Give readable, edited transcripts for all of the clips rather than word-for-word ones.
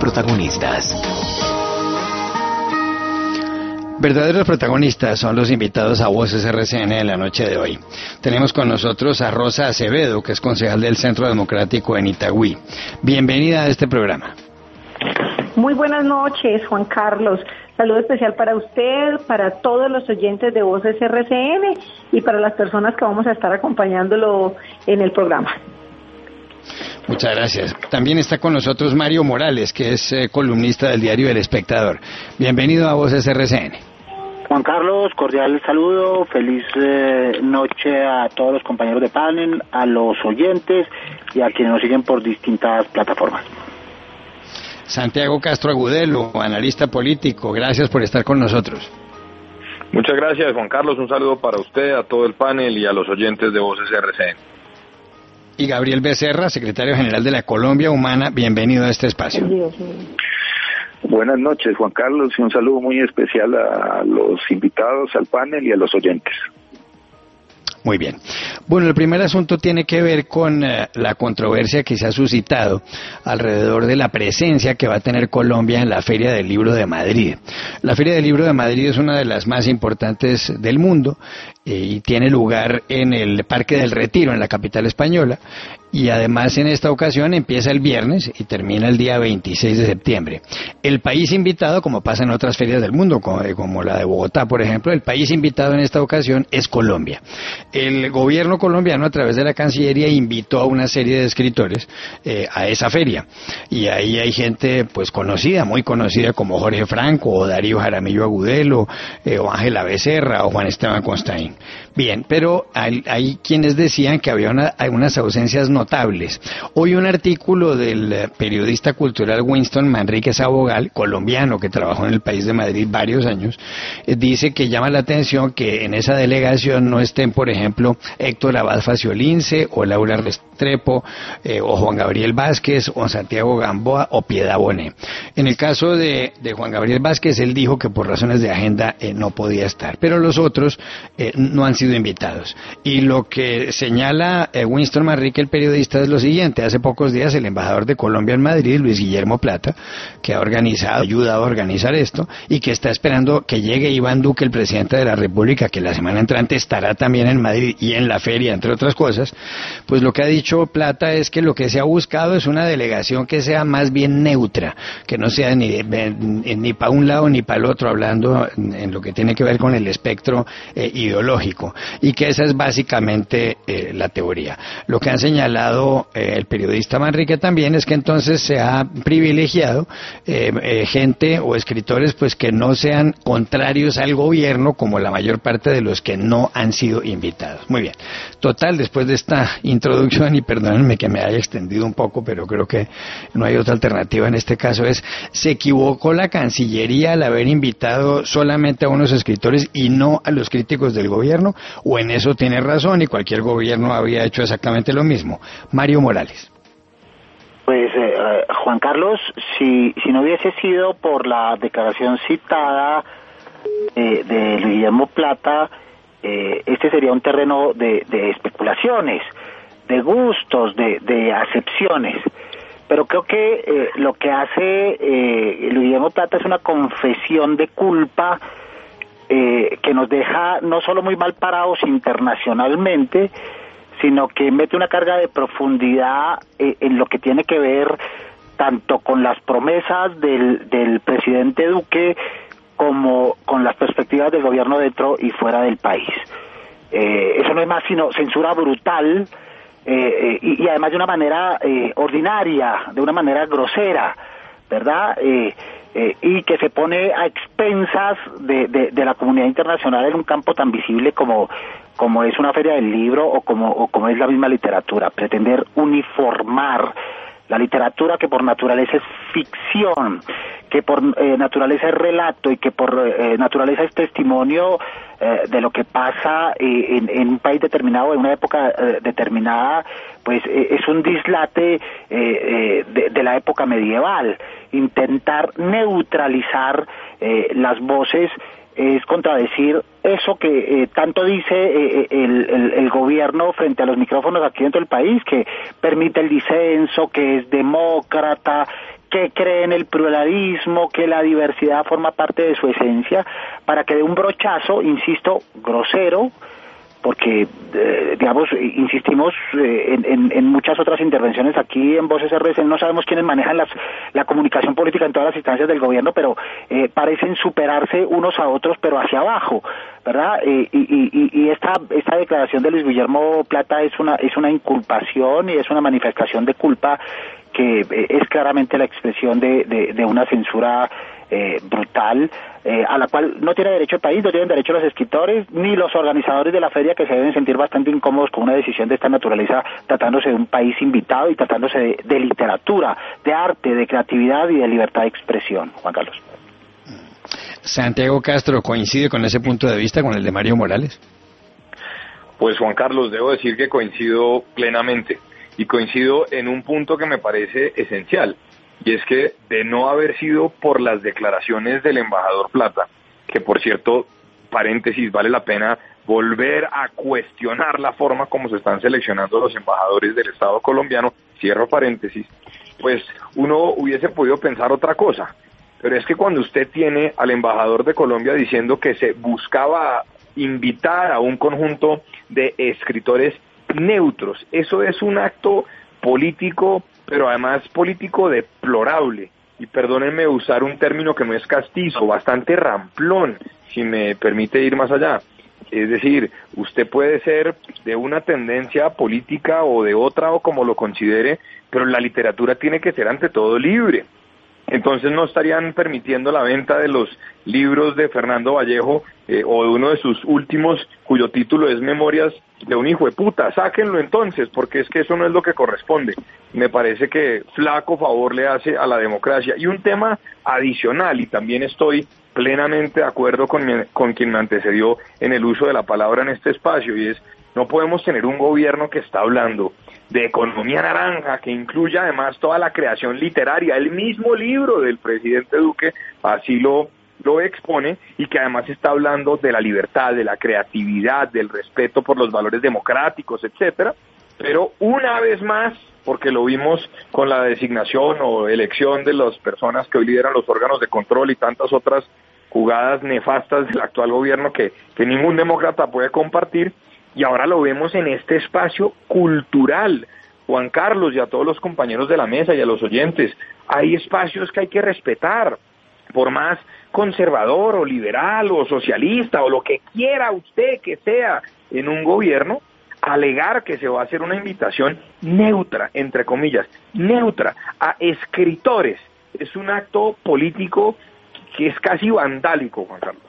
protagonistas. Verdaderos protagonistas son los invitados a Voces RCN en la noche de hoy. Tenemos con nosotros a Rosa Acevedo, que es concejal del Centro Democrático en Itagüí. Bienvenida a este programa. Muy buenas noches, Juan Carlos. Saludo especial para usted, para todos los oyentes de Voces RCN y para las personas que vamos a estar acompañándolo en el programa. Muchas gracias. También está con nosotros Mario Morales, que es columnista del diario El Espectador. Bienvenido a Voces RCN. Juan Carlos, cordial saludo, feliz noche a todos los compañeros de panel, a los oyentes y a quienes nos siguen por distintas plataformas. Santiago Castro Agudelo, analista político, gracias por estar con nosotros. Muchas gracias, Juan Carlos, un saludo para usted, a todo el panel y a los oyentes de Voces RCN. Y Gabriel Becerra, secretario general de la Colombia Humana, bienvenido a este espacio. Buenas noches, Juan Carlos, y un saludo muy especial a los invitados, al panel y a los oyentes. Muy bien. Bueno, el primer asunto tiene que ver con la controversia que se ha suscitado alrededor de la presencia que va a tener Colombia en la Feria del Libro de Madrid. La Feria del Libro de Madrid es una de las más importantes del mundo y tiene lugar en el Parque del Retiro, en la capital española, y además en esta ocasión empieza el viernes y termina el día 26 de septiembre. El país invitado, como pasa en otras ferias del mundo, como la de Bogotá, por ejemplo, el país invitado en esta ocasión es Colombia. El gobierno colombiano, a través de la Cancillería, invitó a una serie de escritores a esa feria. Y ahí hay gente pues conocida, muy conocida, como Jorge Franco, o Darío Jaramillo Agudelo, o Ángela Becerra, o Juan Esteban Constaín. Bien, pero hay quienes decían que había unas ausencias notables. Hoy un artículo del periodista cultural Winston Manríquez Abogal, colombiano que trabajó en el país de Madrid varios años, dice que llama la atención que en esa delegación no estén, por ejemplo, Héctor Abad Faciolince, o Laura Restrepo, o Juan Gabriel Vázquez, o Santiago Gamboa, o Piedad Bonet. En el caso de Juan Gabriel Vázquez, él dijo que por razones de agenda no podía estar, pero los otros no han sido invitados. Y lo que señala Winston Manrique, el periodista, es lo siguiente: hace pocos días el embajador de Colombia en Madrid, Luis Guillermo Plata, que ha ayudado a organizar esto, y que está esperando que llegue Iván Duque, el presidente de la República, que la semana entrante estará también en Madrid y en la feria, entre otras cosas. Pues lo que ha dicho Plata es que lo que se ha buscado es una delegación que sea más bien neutra, que no sea ni para un lado ni para el otro, hablando en lo que tiene que ver con el espectro ideológico, y que esa es básicamente la teoría. Lo que han señalado el periodista Manrique también es que entonces se ha privilegiado gente o escritores pues que no sean contrarios al gobierno, como la mayor parte de los que no han sido invitados. Muy bien. Total, después de esta introducción, y perdónenme que me haya extendido un poco, pero creo que no hay otra alternativa en este caso, ¿se equivocó la Cancillería al haber invitado solamente a unos escritores y no a los críticos del gobierno? ¿O en eso tiene razón y cualquier gobierno había hecho exactamente lo mismo? Mario Morales. Pues Juan Carlos, si no hubiese sido por la declaración citada de Luis Guillermo Plata, este sería un terreno de especulaciones, de gustos, de acepciones. Pero creo que lo que hace Luis Guillermo Plata es una confesión de culpa que nos deja no solo muy mal parados internacionalmente, sino que mete una carga de profundidad en lo que tiene que ver tanto con las promesas del presidente Duque como con las perspectivas del gobierno dentro y fuera del país. Eso no es más sino censura brutal, y además de una manera ordinaria, de una manera grosera, ¿verdad? Y que se pone a expensas de la comunidad internacional en un campo tan visible como es una feria del libro o como es la misma literatura. Pretender uniformar la literatura, que por naturaleza es ficción, que por naturaleza es relato y que por naturaleza es testimonio de lo que pasa en un país determinado, en una época determinada, pues es un dislate de la época medieval. Intentar neutralizar las voces es contradecir eso que tanto dice el gobierno frente a los micrófonos aquí dentro del país, que permite el disenso, que es demócrata, que cree en el pluralismo, que la diversidad forma parte de su esencia, para que de un brochazo, insisto, grosero, porque, digamos, insistimos en muchas otras intervenciones aquí en Voces RCN, no sabemos quiénes manejan la comunicación política en todas las instancias del gobierno, pero parecen superarse unos a otros, pero hacia abajo, ¿verdad? Y esta declaración de Luis Guillermo Plata es una inculpación y es una manifestación de culpa que es claramente la expresión de una censura brutal, a la cual no tiene derecho el país, no tienen derecho los escritores ni los organizadores de la feria, que se deben sentir bastante incómodos con una decisión de esta naturaleza, tratándose de un país invitado y tratándose de literatura, de arte, de creatividad y de libertad de expresión. Juan Carlos. Santiago Castro, ¿coincide con ese punto de vista, con el de Mario Morales? Pues Juan Carlos, debo decir que coincido plenamente, y coincido en un punto que me parece esencial, y es que de no haber sido por las declaraciones del embajador Plata, que por cierto, paréntesis, vale la pena volver a cuestionar la forma como se están seleccionando los embajadores del Estado colombiano, cierro paréntesis, pues uno hubiese podido pensar otra cosa, pero es que cuando usted tiene al embajador de Colombia diciendo que se buscaba invitar a un conjunto de escritores neutros, eso es un acto político, pero además político deplorable, y perdónenme usar un término que no es castizo, bastante ramplón, si me permite ir más allá. Es decir, usted puede ser de una tendencia política o de otra, o como lo considere, pero la literatura tiene que ser ante todo libre. Entonces no estarían permitiendo la venta de los libros de Fernando Vallejo o de uno de sus últimos, cuyo título es Memorias de un hijo de puta. Sáquenlo entonces, porque es que eso no es lo que corresponde. Me parece que flaco favor le hace a la democracia. Y un tema adicional, y también estoy plenamente de acuerdo con quien me antecedió en el uso de la palabra en este espacio, y es, no podemos tener un gobierno que está hablando de economía naranja, que incluye además toda la creación literaria. El mismo libro del presidente Duque así lo expone, y que además está hablando de la libertad, de la creatividad, del respeto por los valores democráticos, etcétera. Pero una vez más, porque lo vimos con la designación o elección de las personas que hoy lideran los órganos de control y tantas otras jugadas nefastas del actual gobierno que ningún demócrata puede compartir, y ahora lo vemos en este espacio cultural. Juan Carlos, y a todos los compañeros de la mesa y a los oyentes, hay espacios que hay que respetar, por más conservador o liberal o socialista o lo que quiera usted que sea en un gobierno, alegar que se va a hacer una invitación neutra, entre comillas, neutra, a escritores, es un acto político que es casi vandálico, Juan Carlos.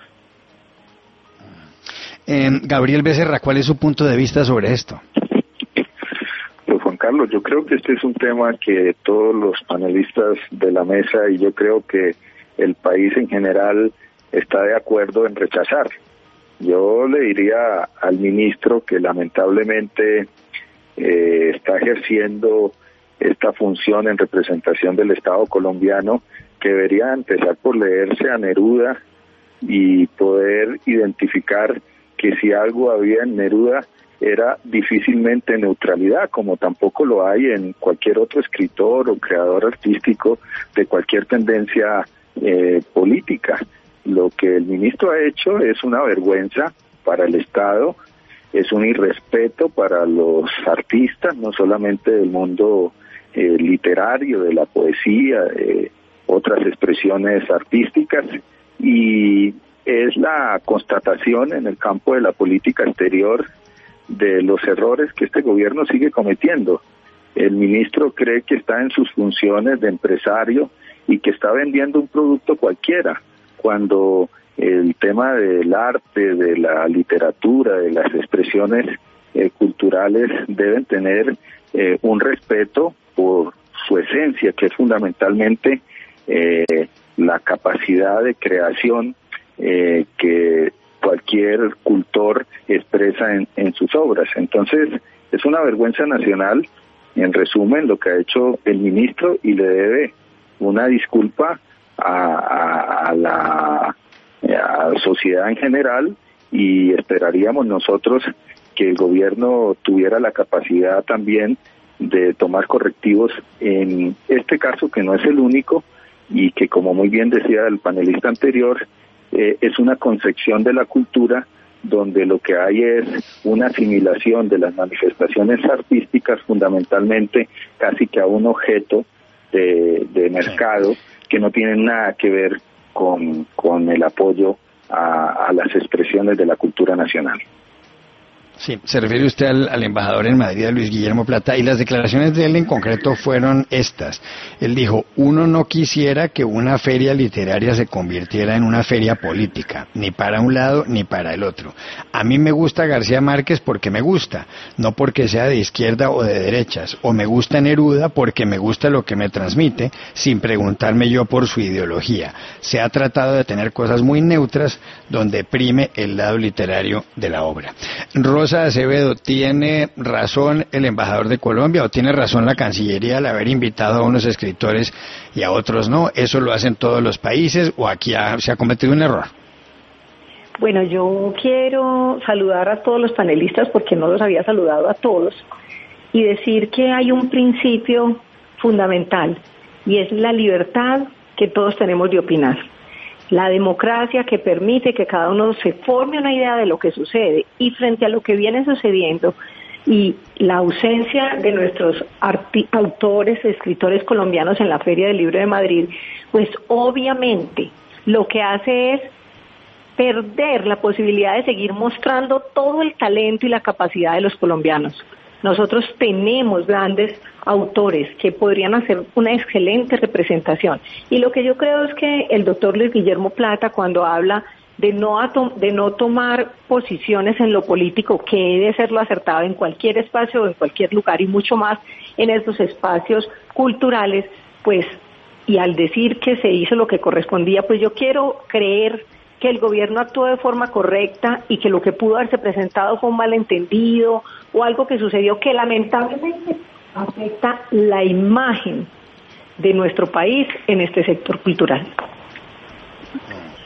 Gabriel Becerra, ¿cuál es su punto de vista sobre esto? Pues Juan Carlos, yo creo que este es un tema que todos los panelistas de la mesa, y yo creo que el país en general, está de acuerdo en rechazar. Yo le diría al ministro que lamentablemente está ejerciendo esta función en representación del Estado colombiano, que debería empezar por leerse a Neruda y poder identificar que si algo había en Neruda era difícilmente neutralidad, como tampoco lo hay en cualquier otro escritor o creador artístico de cualquier tendencia política. Lo que el ministro ha hecho es una vergüenza para el Estado, es un irrespeto para los artistas, no solamente del mundo literario, de la poesía, de otras expresiones artísticas, y es la constatación en el campo de la política exterior de los errores que este gobierno sigue cometiendo. El ministro cree que está en sus funciones de empresario y que está vendiendo un producto cualquiera, cuando el tema del arte, de la literatura, de las expresiones culturales deben tener un respeto por su esencia, que es fundamentalmente la capacidad de creación que cualquier cultor expresa en sus obras. Entonces, es una vergüenza nacional, en resumen, lo que ha hecho el ministro, y le debe una disculpa a la sociedad en general, y esperaríamos nosotros que el gobierno tuviera la capacidad también de tomar correctivos en este caso, que no es el único y que, como muy bien decía el panelista anterior, es una concepción de la cultura donde lo que hay es una asimilación de las manifestaciones artísticas fundamentalmente casi que a un objeto de mercado que no tienen nada que ver con el apoyo a las expresiones de la cultura nacional. Sí, se refiere usted al embajador en Madrid, a Luis Guillermo Plata, y las declaraciones de él en concreto fueron estas. Él dijo, uno no quisiera que una feria literaria se convirtiera en una feria política, ni para un lado ni para el otro. A mí me gusta García Márquez porque me gusta, no porque sea de izquierda o de derechas, o me gusta Neruda porque me gusta lo que me transmite, sin preguntarme yo por su ideología. Se ha tratado de tener cosas muy neutras donde prime el lado literario de la obra. Rosa Acevedo, ¿tiene razón el embajador de Colombia o tiene razón la Cancillería al haber invitado a unos escritores y a otros no? ¿Eso lo hacen todos los países o aquí se ha cometido un error? Bueno, yo quiero saludar a todos los panelistas porque no los había saludado a todos y decir que hay un principio fundamental y es la libertad que todos tenemos de opinar. La democracia que permite que cada uno se forme una idea de lo que sucede y frente a lo que viene sucediendo y la ausencia de nuestros autores, escritores colombianos en la Feria del Libro de Madrid, pues obviamente lo que hace es perder la posibilidad de seguir mostrando todo el talento y la capacidad de los colombianos. Nosotros tenemos grandes autores que podrían hacer una excelente representación. Y lo que yo creo es que el doctor Luis Guillermo Plata, cuando habla de no tomar posiciones en lo político, que debe ser lo acertado en cualquier espacio o en cualquier lugar, y mucho más en estos espacios culturales, pues, y al decir que se hizo lo que correspondía, pues yo quiero creer que el gobierno actuó de forma correcta y que lo que pudo haberse presentado fue un malentendido o algo que sucedió que lamentablemente afecta la imagen de nuestro país en este sector cultural.